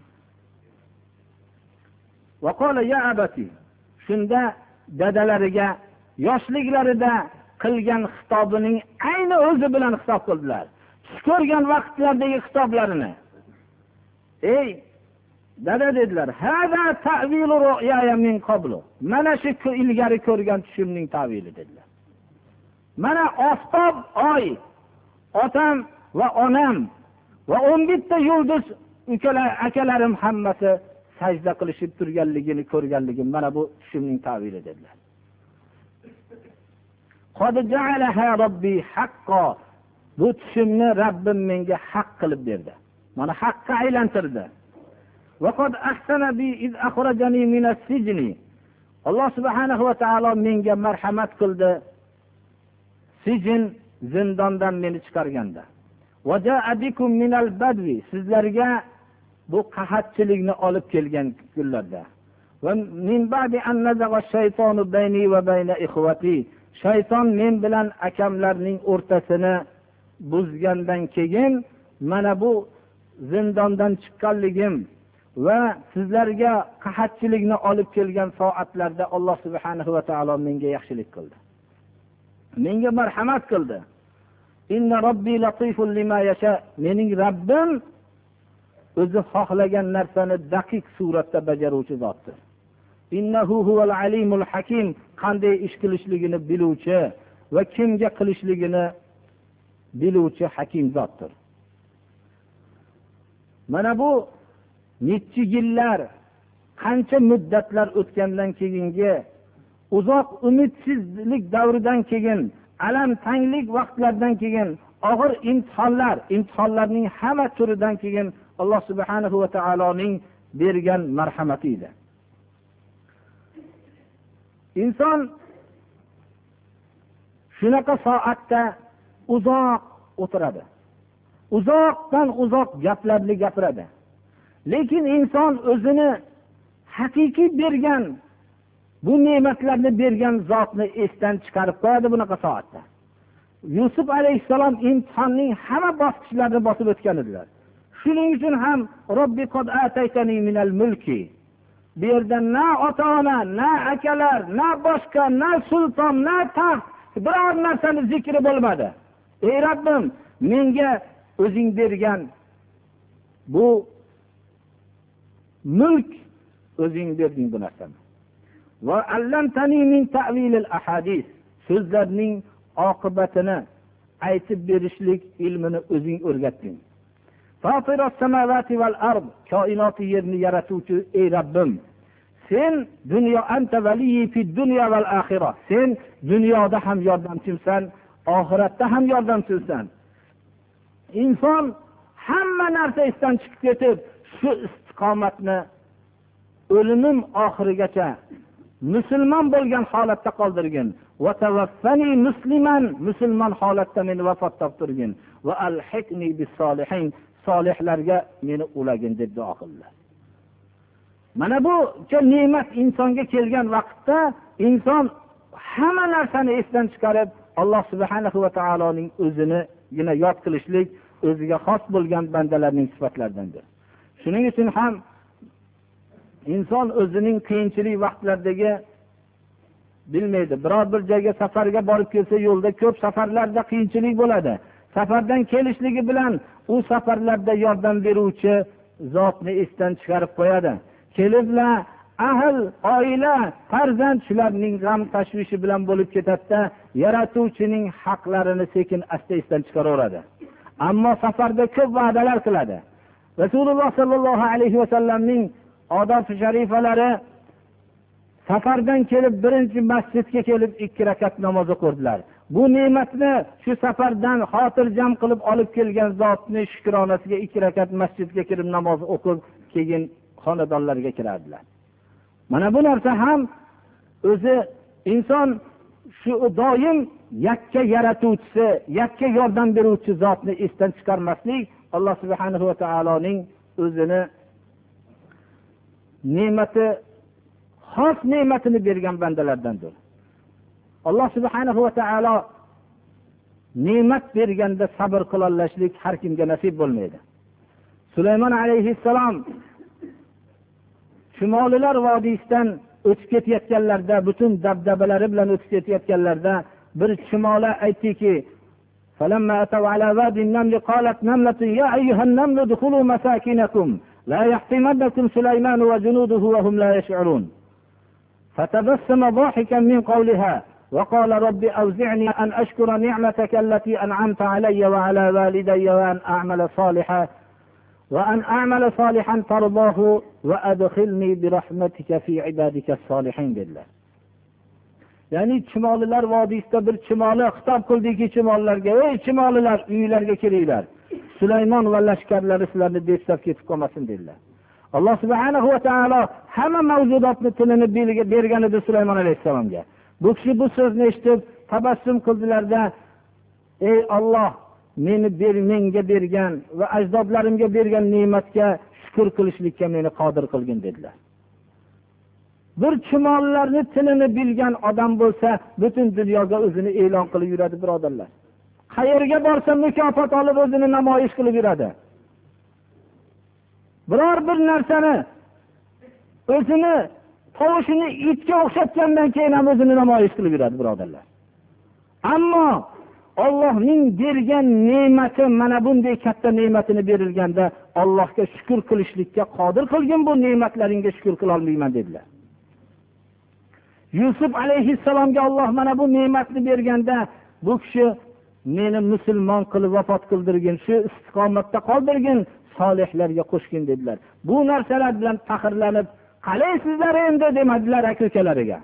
Va qala ya abati, shunda dadalariga yoshliklarida qilgan xitobining ayni o'zi bilan hisob qildilar. Ko'rgan vaqtlardagi xitoblarini. Ey dada dedilar, hada ta'vilu ru'yaya min qablu, mana shu ilgari ko'rgan tushimning ta'vili dedilar. Mana oftob, oy, otam va onam va 11 ta yulduz akalarim hammasi sajda qilishib turganligini ko'rganligim, mana bu tushimning ta'vili dedilar. Qad ja'alaha robbi haqqo, bu tushimni Rabbim menga haq qilib berdi. Mana haqqa aylantirdi. Va qad ahsana bi iz akhrajani min as-sijni, Alloh subhanahu va taolo menga marhamat qildi sijin, zindondan meni chiqarganda. Va ja'a bikum min al-badwi, sizlarga bu qahatchilikni olib kelgan kunlarda. Va min ba'di an nazaga shaytonu bayni va bayna ikhwati, shayton men bilan akamlarning o'rtasini buzgandan keyin mana bu zindondan chiqqanligim va sizlarga qahatchilikni olib kelgan soatlarda Alloh subhanahu va taolo menga yaxshilik qildi. Menga marhamat qildi. Inna robbi latiful lima yasha, mening Rabbim o'zi xohlagan narsani daqiq suratda bajaruvchi zotdir. Innahu huval alimul hakim, qanday ish qilishligini biluvchi va kimga qilishligini biluvchi hakim zotdir. Mana bu necha yillar, qancha muddatlar o'tgandan keyingi uzoq umidsizlik davridan keyin, alam tanglik vaqtlardan keyin, og'ir imtihonlarning hamma turidan keyin Alloh subhanahu va taoloning bergan marhamati edi. Inson shunaqa soatda uzoq o'tiradi. Uzoqdan uzoq gaplarni gapiradi. Lekin inson o'zini haqiqiy bergan, bu ne'matlarni bergan zotni esdan chiqarib qo'yadi bunaqa soatda. Yusuf alayhissalom imtihonning hamma bosqichlarini bosib o'tgan edilar. Shuning uchun ham Robbi qad ataytani minal mulki, bu yerda na ota-ona, na akalar, na boshqa, na sulton, na taxt, biror narsani zikri bo'lmadi. Ey Rabbim, menga o'zing bergan bu mulk, o'zing berding bu narsani. Va allamtani min ta'vilil ahadis, so'zlarning oqibatini aytib berishlik ilmini o'zing o'rgatding. Fatiras samawati val ard, koinoti yerni yaratuvchi ey Rabbim, sen dunyo anta valiyi fi dunya val axirah, sen dunyoda ham yordamchimsan, oxiratda ham yordamchimsan. Inson hamma narsa esdan chiqib ketib, shu istiqomatni o'limim oxirigacha musulmon bo'lgan holatda qoldirgin. Va tawaffani musliman, musulmon holatda meni vafot toptirgin. Va alhiqni bis solihin, solihlarga meni ulagin deb duo qildilar. Mana bu ne'mat insonga kelgan vaqtda inson hamma narsani esdan chiqarib, Alloh subhanahu va taoloning o'zinigina yod qilishlik o'ziga xos bo'lgan bandalarning sifatlaridandir. Shuning uchun ham inson o'zining qiyinchilik vaqtlaridagi bilmaydi, biror bir joyga safarga borib kelsa, yo'lda ko'p safarlarda qiyinchilik bo'ladi. Safardan kelishligi bilan u safarlarda yordam beruvchi zotni esdan chiqarib qo'yadi. Keliblar ahl, oila, farzand shularning g'am tashvishi bilan bo'lib ketadi, yaratuvchining haqlarini sekin asta esdan chiqaraveradi. Ammo safarda ko'p va'dalar qiladi. Rasululloh sallallohu alayhi va sallamning odob sharifalari safardan kelib birinchi masjidga kelib 2 rakat namoz o'qidilar. Bu ne'matni shu safardan xotirjam qilib olib kelgan zotni shukronasiga 2 rakat masjidga kirib namoz o'qib, keyin xonadonlarga kirardilar. Mana bu narsa ham o'zi inson shu doim yakka yaratuvchisi, yakka yordam beruvchi zotni esdan chiqarmaslik Alloh subhanahu va taoloning o'zini ne'mati, xos ne'matini bergan bandalardandir. Alloh subhanahu va taolo ne'mat berganda sabr qilolishlik har kimga nasib bo'lmaydi. Sulaymon alayhissalom Shimolilar vodiysidan o'tib ketayotganlarda, butun dabdabalari bilan o'tib ketayotganlarda bir chimola aytdiki: "Falamma ataw ala wadi an-naml qalat namlatun ya ayyuhan naml udkhulu masakinakum la yahtimannakum Sulayman wa junuduhu wa hum la yash'urun." Fatabassama dhahikan min qawliha wa qala rabbi awzi'ni an ashkura ni'mataka allati an'amta alayya wa ala walidayya wa an a'mala salihan tardahu wa adkhilni bi rahmatika fi ibadika as-salihin dedilar. Ya'ni chimolilar vodiysida bir chimoli xitob qildiki chimollarga: "Ey chimolilar, uylarga kelinglar. Sulaymon va lashkarlari sizlarni beslab ketib qolmasin" dedilar. Alloh subhanahu va taolo hamma mavjudotni tilini bergan edi Sulaymon alayhisalomga. Bu kishi bu so'zni eshitib tabassum qildilarda: "Ey Alloh, menga bergan va ajdodlarimga bergan ne'matga shukr qilishlikka meni qodir qilgin" dedilar. Bir chumollarni tilini bilgan odam bo'lsa, butun dunyoga o'zini e'lon qilib yuradi, birodarlar. Qayerga borsa mukofot olib o'zini namoyish qilib yuradi. Biror bir narsani o'zini tovushini itga o'xshatgandan keyin ham o'zini namoyish qilib yuradi, birodarlar. Ammo Allohning bergan ne'mati, mana bunday katta ne'matini berilganda Allohga shukr qilishlikka qodir qilgin, bu ne'matlaringga shukr qila olmayman dedilar. Yusuf alayhissalomga Alloh mana bu ne'matni berganda bu kishi meni musulmon qilib vafot qildirgin, shu istiqomatda qoldirgin, solihlarga qo'shgin dedilar. Bu narsalar bilan faxrlanib, qalaysizlar endi demadilar aka-ukalariga.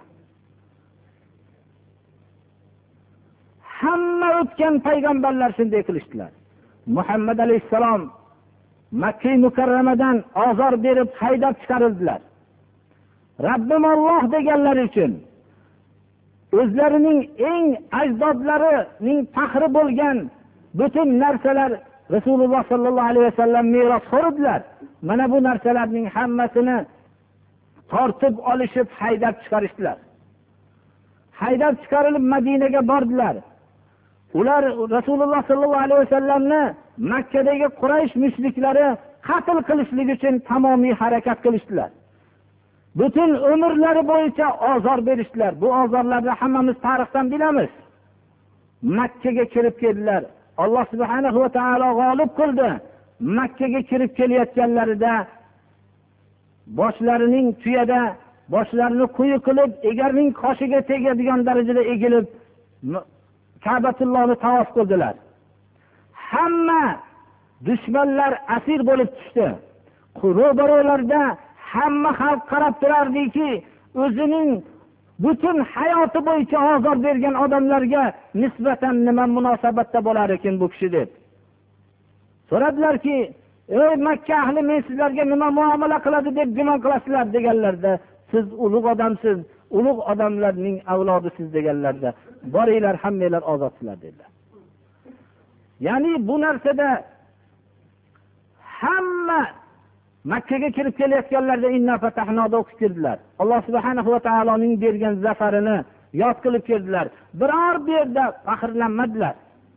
Hamma o'tgan payg'ambarlar shunday qilishdilar. Muhammad alayhissalom Makka mukarramadan ozor berib haydab chiqarildilar. Rabbim Alloh deganlari uchun o'zlarining eng ajdodlarining faxri bo'lgan butun narsalar Rasululloh sallallohu alayhi vasallam meros ko'rdilar. Mana bu narsalarning hammasini tortib olishib haydab chiqarishdilar. Haydab chiqarilib Madinaga bordilar. Ular Rasululloh sallallohu alayhi vasallamni Makkadagi Quraysh mushriklari qatl qilishlik uchun tamomiy harakat qilishdilar. Butun umrlari bo'yicha ozor berishdilar. Bu ozorlarni hammamiz tarixdan bilamiz. Makkaga kirib keldilar. Alloh subhanahu va taolo g'olib qildi. Makkaga kirib kelayotganlarida boshlarining tuyada, boshlarini quyi qilib, egarning qoshiga tegadigan darajada egilib Ka'batullohni tavof qildilar. Hamma dushmanlar asir bo'lib tushdi. Ro'baro'larda hamma xalq qarab turardiki, o'zining butun hayoti bo'yicha ozor bergan odamlarga nisbatan nima munosabatda bo'lar ekan bu kishi deb so'radilarki, ey Makka ahli, men sizlarga nima muomala qiladi deb gumon qilasizlar deganlarda, siz ulug' odamsiz, ulug' odamlarning avlodisiz deganlarda boringlar hammanglar ozodsizlar dedilar. Ya'ni bu narsada hamma Makkaga kirib kelayotganlarda inna fatahnoda o'qib kirdilar. Alloh subhanahu va taoloning bergan zafarini yod qilib kirdilar. Biror bir yerda faxrlanmadilar.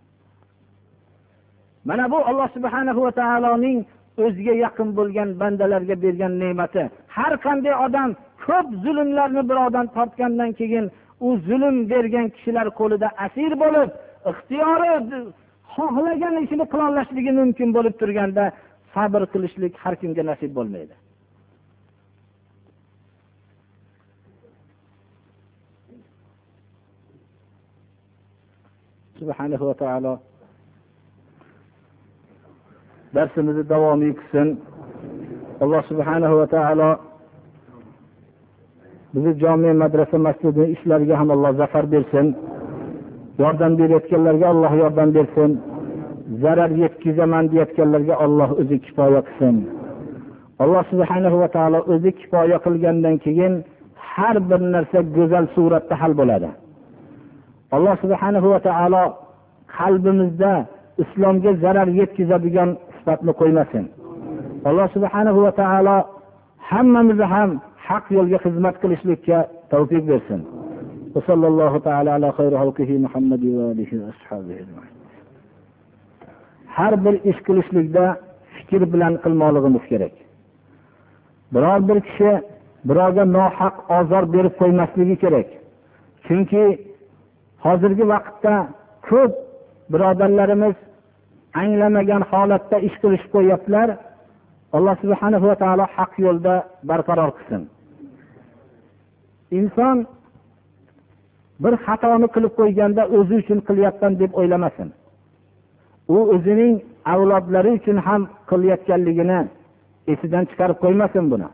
Mana bu Alloh subhanahu va taoloning o'ziga yaqin bo'lgan bandalarga bergan ne'mati. Har qanday odam ko'p zulmlarni birodan tortgandan keyin u zulm bergan kishilar qo'lida asir bo'lib, ixtiyori xohlagan ishini qila olishligi mumkin bo'lib turganda sabr qilishlik har kimga nasib bo'lmaydi. Subhanahu va taolo darsimizni davom etsin. Alloh subhanahu va taolo bizni jami madrasa masjidi ishlariga ham Alloh zafar bersin. Yordam berayotganlarga Alloh yordam bersin. Zarar yetkazaman deyotganlarga Alloh o'zi kifoya qilsin. Alloh subhanahu va taolo o'zi kifoya qilgandan keyin har bir narsa go'zal suratda hal bo'ladi. Alloh subhanahu va taolo qalbimizda islomga zarar yetkazadigan sifatni qo'ymasin. Alloh subhanahu va taolo hammamizni ham haq yo'lga xizmat qilishlikka tavfiq bersin. Sallallohu taala ala xayri xalqihi Muhammad va alihi va ashabihi ajma'in. Har bir ish qilishlikda fikr bilan qilmoqligimiz kerak. Biror bir kishi birovga nohaq ozor berib qo'ymasligi kerak. Chunki hozirgi vaqtda ko'p birodarlarimiz anglamagan holatda ish qilishib qo'yaptilar. Alloh subhanahu va taolo haq yo'lda barqaror qilsin. Inson bir xatoni qilib qo'yganda o'zi uchun qilyapman deb o'ylamasin. U o'zining avlodlari uchun ham qilayotganligini esidan chiqarib qo'ymasin buni.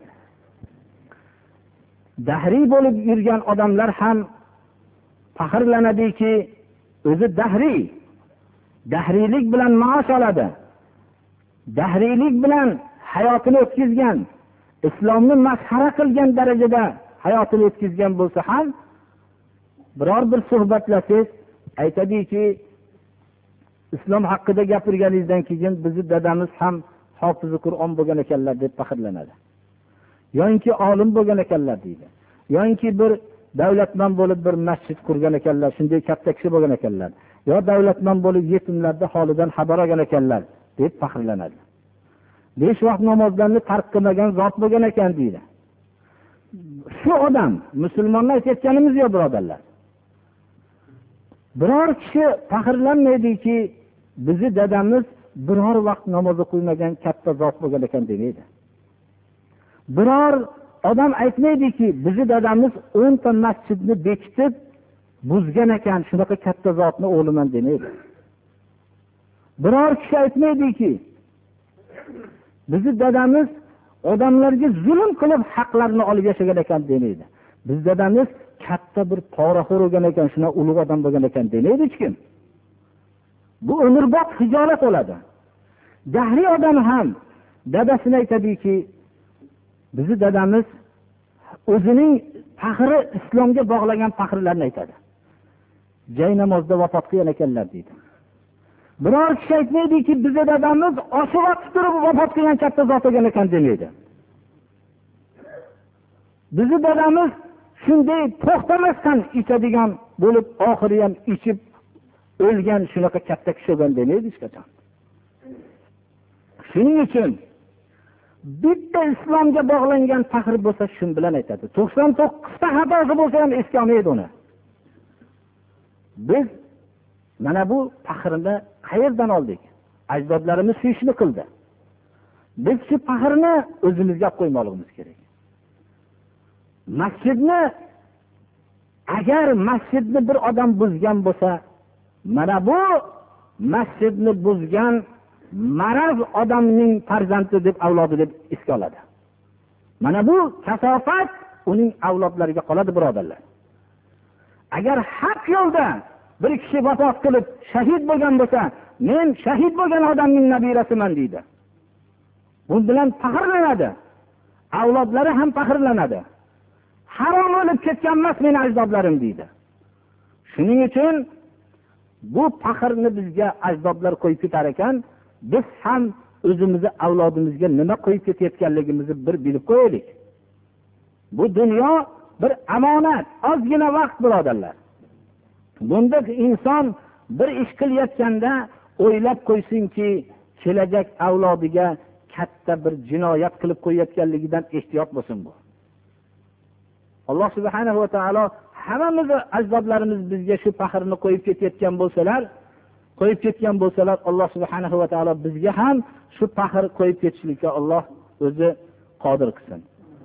Dahriy bo'lib yurgan odamlar ham faxrlanadiki, o'zi dahriylik bilan maosh oladi. Dahriylik bilan hayotini o'tkazgan, islomni masxara qilgan darajada hayotini o'tkazgan bo'lsa ham biror bir suhbatlasangiz aytadiki, islom haqida gapirganingizdan keyin bizni dadamiz ham hofizi Qur'on bo'lgan ekanlar deb faxrlanadi. Yo'inki olim bo'lgan ekanlar deydi. Yo'inki bir davlatman bo'lib bir masjid qurgan ekanlar, shunday katta kishi bo'lgan ekanlar. Yo davlatman bo'lib yetimlarda holidan xabar olgan ekanlar deb faxrlanadi. 5 vaqt namozlarni tark qilmagan zot bo'lgan ekan deydi. Shu odam musulmonlar aytayotganimiz yo'q birodarlar. Biror kishi faxrlanmaydiki, bizni dadamiz biror vaqt namoz o'qimagan katta zot bo'lgan ekan demaydi. Biror odam aytmaydiki, bizni dadamiz 10 ta masjidni bekitib buzgan ekan, shunaqa katta zotni o'g'liman demaydi. Biror kishi aytmaydiki, bizni dadamiz odamlarga zulm qilib haqlarini olib yashagan ekan demaydi. Biz dadamiz katta bir poraxo'r bo'lgan ekan, shuna ulug' odam bo'lgan ekan demaydi hech kim. Bu umrbod hijolat bo'ladi. Jahli odam ham dadasini aytadiki, bizni dadamiz o'zining faxri islomga bog'lagan faxrlarni aytadi. Jay namozda vafot qilgan ekanlar deydi. Biror kishi aytmaydiki, bizni dadamiz oshig'a turib vafot qilgan katta zot bo'lgan ekan demaydi. Bizni dadamiz shunday to'xtamasdan ichadigan bo'lib, oxiri ham ichib o'lgan shunaqa katta kishi bo'lgan demaydi hech qachon. Shuning uchun bitta islomga bog'langan faxr bo'lsa shun bilan aytadi. 99 ta xatosi bo'lsa ham esga olmaydi uni. Biz mana bu faxrni qayerdan oldik? Ajdodlarimiz shu ishni qildi. Biz shu faxrni o'zimizga olib qo'ymoqligimiz kerak. Masjidni, agar masjidni bir odam buzgan bo'lsa, mana bu masjidni buzgan maraz odamning farzandi deb, avlodi deb esga oladi. Mana bu kasofat uning avlodlariga qoladi birodarlar. Agar haq yo'lda bir kishi vafot qilib shahid bo'lgan bo'lsa, men shahid bo'lgan odamning nabirasiman deydi. Bu bilan faxrlanadi. Avlodlari ham faxrlanadi. harom o'lib ketgan emas meni ajdodlarim deydi. Shuning uchun bu faxrni bizga ajdodlar qo'yib ketar ekan, biz ham o'zimizni avlodimizga nima qo'yib ketayotganligimizni bir bilib qo'yaylik. Bu dunyo bir amonat, ozgina vaqt birodarlar. Bunda inson bir ish qilayotganda o'ylab qo'ysinki, kelajak avlodiga katta bir jinoyat qilib qo'yayotganligidan ehtiyot bo'lsin bu. Alloh subhanahu va taolo hammamiz ajdodlarimiz bizga shu faxrni qo'yib ketgan bo'lsalar, Alloh subhanahu va taolo bizga ham shu faxr qo'yib ketishlikka Alloh o'zi qodir qilsin.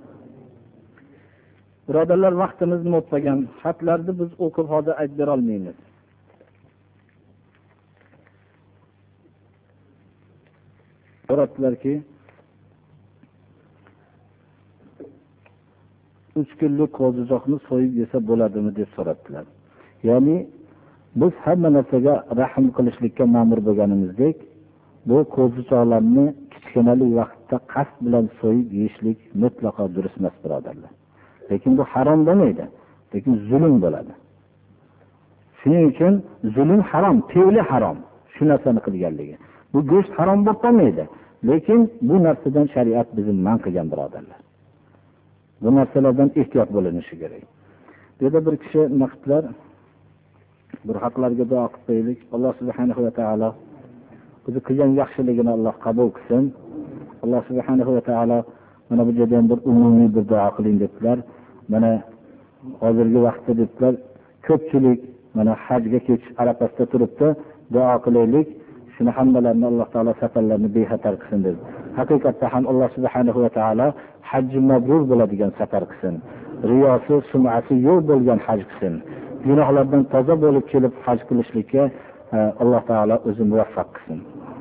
Birodarlar, vaqtimiz mo'tmagan. Xatlarni biz o'qib hozir aytib bera olmaymiz. So'rabdilarki, 3 kunlik qo'zichoqni so'yib yesa bo'ladimi deb so'rabdilar. Ya'ni biz hamma narsaga rahm qilishlikka ma'mur bo'lganimizdek, bu qo'zichoqlarni kichkinalik vaqtda qasd bilan so'yib yeyishlik mutlaqo durust emas, birodarlar. Lekin bu harom demaydi, lekin zulm bo'ladi. Shuning uchun zulm harom, tevli harom. Shu narsani qilganligi. Bu go'sht harom bo'lib qolmaydi, lekin bu narsadan shariat bizni man qilgan, birodarlar. Bu narsalardan ehtiyot bo'linishi kerak. Bu yerda bir kishi naqdlar bir haqlarga duo qilib qo'yaylik. Alloh subhanahu va taolo o'zi qilgan yaxshiligini Alloh qabul qilsin. Alloh subhanahu va taolo mana bu yerda bir umumiy bir duo qiling dedilar. Mana hozirgi vaqtda dedilar, ko'pchilik mana hajga ketish arafasida turibdi, duo qilaylik. Shuni hammalarni Alloh taolo safarlarni bexatar qilsin dedi. Haqiqatda ham Alloh subhanahu va taolo haj mabrur bo'ladigan safar qilsin. Riyosi, sum'ati yo'q bo'lgan haj qilsin. Gunohlardan toza bo'lib kelib haj qilishlikka Alloh taolo o'zi muvaffaq qilsin.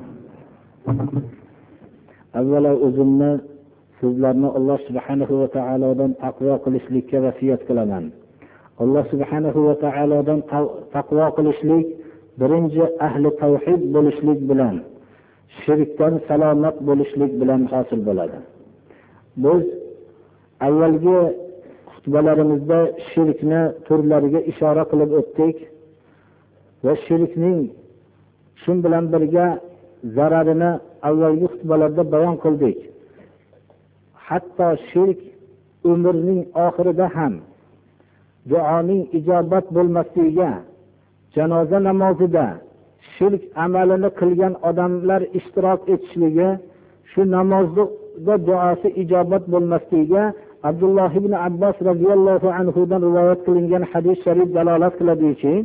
Avvalo o'zimni sizlarni Alloh subhanahu va taolodan taqvo qilishlikka vasiyat qilaman. Alloh subhanahu va taolodan taqvo qilishlik birinchi ahli tavhid bo'lishlik bilan, shirkdan salomat bo'lishlik bilan hosil bo'ladi. Biz avvalgi xutbalarimizda shirkni turlariga ishora qilib o'tdik va shirkning shun bilan birga zararini avvalgi xutbalarda bayon qildik. Hatto shirk umrning oxirida ham duoning ijobat bo'lmasligiga, janoza namozida shirk amalini qilgan odamlar ishtirok etishligi, shu namozda duosi ijobat bo'lmasligiga Abdulloh ibn Abbos radhiyallohu anhu dan rivoyat qilingan hadis sharif dalolat qiladiki,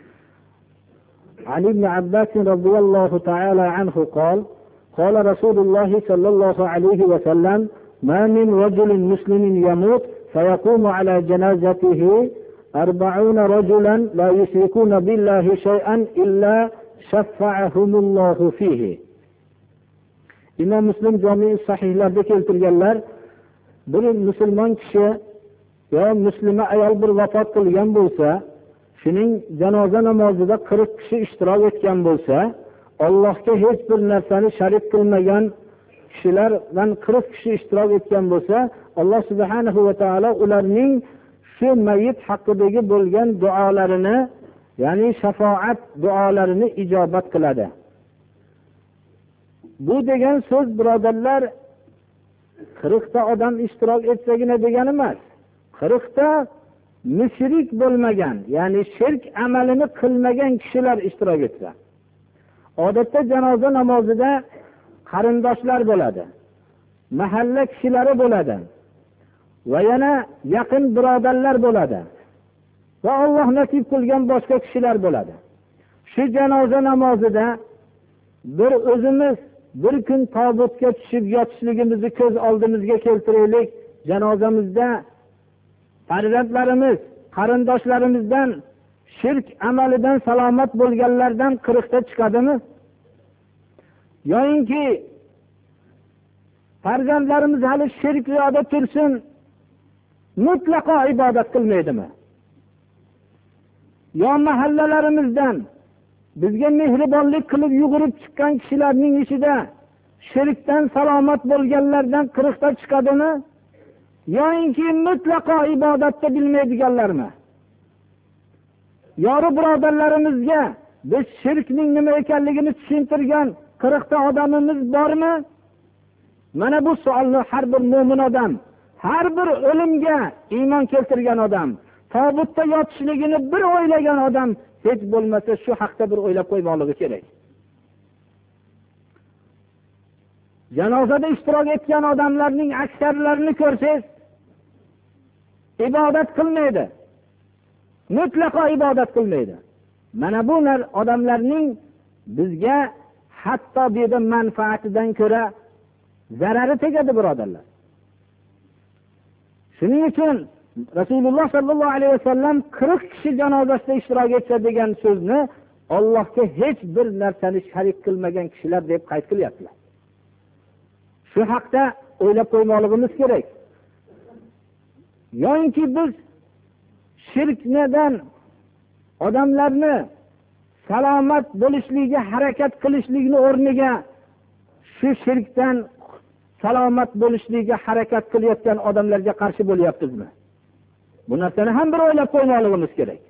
Ali ibn Abbas radhiyallohu ta'ala anhu قال قال رسول الله صلى الله عليه وسلم ما من رجل مسلم يموت فيقوم على جنازته 40 رجلا لا يشركون بالله شيئا إلا شفعهم الله فيه. İmam Müslim Cami-i Sahihlarda keltirganlar, bir musulmon kishi yo muslima ayol bir vafot qilgan bo'lsa, shuning janoza namozida 40 kishi ishtirok etgan bo'lsa, Allohga hech bir narsani sharik qilmagan kishilardan 40 kishi ishtirok etgan bo'lsa, Alloh subhanahu va taolo ularning shu mayit haqidagi bo'lgan duolarini, ya'ni shafaat duolarini ijobat qiladi. Bu degan so'z, birodarlar, 40 ta odam ishtirok etsagina degani emas. 40 ta mushrik bo'lmagan, ya'ni shirk amalini qilmagan kishilar ishtirok etsa. Odatda janoza namozida qarindoshlar bo'ladi, mahalla kishilari bo'ladi va yana yaqin birodarlar bo'ladi va Alloh nasib qilgan boshqa kishilar bo'ladi. Shu janoza namozida bir o'zimiz bir kun tobutga tushib yotishligimizni ko'z oldimizga keltiraylik. Janozamizda farzandlarimiz, qarindoshlarimizdan shirk amalidan salomat bo'lganlardan 40 ta chiqadimi? Yo'inki farzandlarimiz hali shirk yo'lda tursin, mutlaqo ibodat qilmaydimi? Yo mahallalarimizdan bizga mehribonlik qilib yugurib chiqqan kishilarning ishida shirkdan salomat bo'lganlardan 40 ta chiqadimi? yoinki mutlaqo ibodatni bilmaydiganlarmi? Yori birodarlarimizga biz shirkning nima ekanligini tushuntirgan 40 ta odamimiz bormi? Mana bu savolni har bir mo'min odam, har bir o'limga iymon keltirgan odam, tobutda yotishligini bir o'ylagan odam hech bo'lmasa shu haqda bir o'ylab qo'ymoqligi kerak. Janozada ishtirok etgan odamlarning aksarlarini ko'rsangiz, ibodat qilmaydi. Mutlaqo ibodat qilmaydi. Mana bu odamlarning bizga hatto bu yerda manfaatidan ko'ra zarari tegadi, birodarlar. Shuning uchun Rasululloh sallallohu alayhi vasallam 40 kishi janozasida ishtirok etsa degan so'zni Allohga hech bir narsani sharik qilmagan kishilar deb qayd qilyaptilar. Shu haqda o'ylab qo'ymoqligimiz kerak. Yo'inki biz shirkdan odamlarni salomat bo'lishligiga harakat qilishlikni o'rniga shu shirkdan salomat bo'lishligiga harakat qilayotgan odamlarga qarshi bo'lyapmizmi? Bu narsani ham bir o'ylab qo'ymoqligimiz kerak.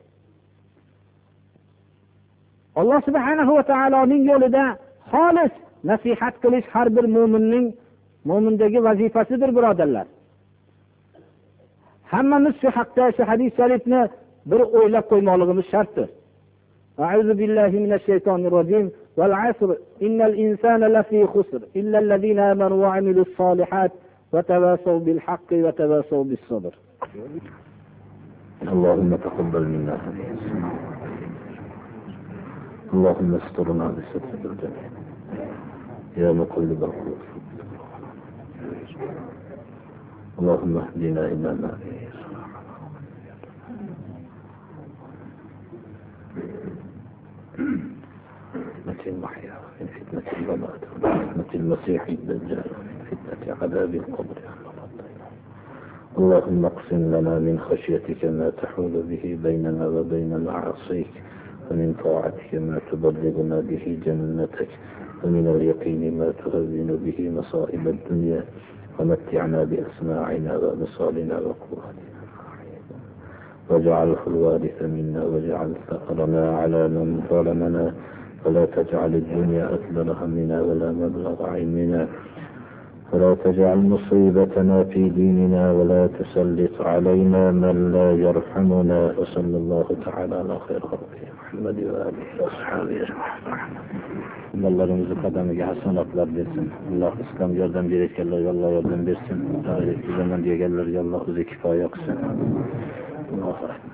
Alloh subhanahu va taoloning yo'lida xolis nasihat qilish har bir mu'mindagi vazifasidir, birodarlar. Hammamiz shu haqda shu hadis sharifni bir o'ylab qo'ymoqligimiz shartdir. A'udhu billahi minash shaytonir rojim. Wal 'asr innal insana lafi khusr illa alladhina amanu wa 'amilus solihat wa tawasaw bil haqqi wa tawasaw bis sabr. اللهم تقبل منا اللهم استرنا بسترك الجميل يا مقلب القلوب اللهم اهدنا إلى ما فيه فتنة المحيا ومن فتنة الممات ومن فتنة المسيح الدجال ومن فتنة عذاب القبر. اللهم اقسم لنا من خشيتك ما تحول به بيننا وبين معاصيك ومن طاعتك ما تبلغنا به جنتك ومن اليقين ما تهون به مصائب الدنيا ومتعنا بأسماعنا وأبصارنا وقواتنا واجعله الوارث منا واجعل ثأرنا على من ظلمنا ولا تجعل الدنيا أكبر همنا ولا مبلغ علمنا ولا تجعل مصيبتنا في ديننا ولا تسلط علينا من لا يرحمنا وصلى الله تعالى على خير خلقه محمد وآله وأصحابه أجمعين. Allah'ımızı kademiga hasanatlar versin. Allah İslam yoldan bereketler, Allah yoldan versin. Zaman diye gelir, Allah bize kifaye kılsın. Allah'a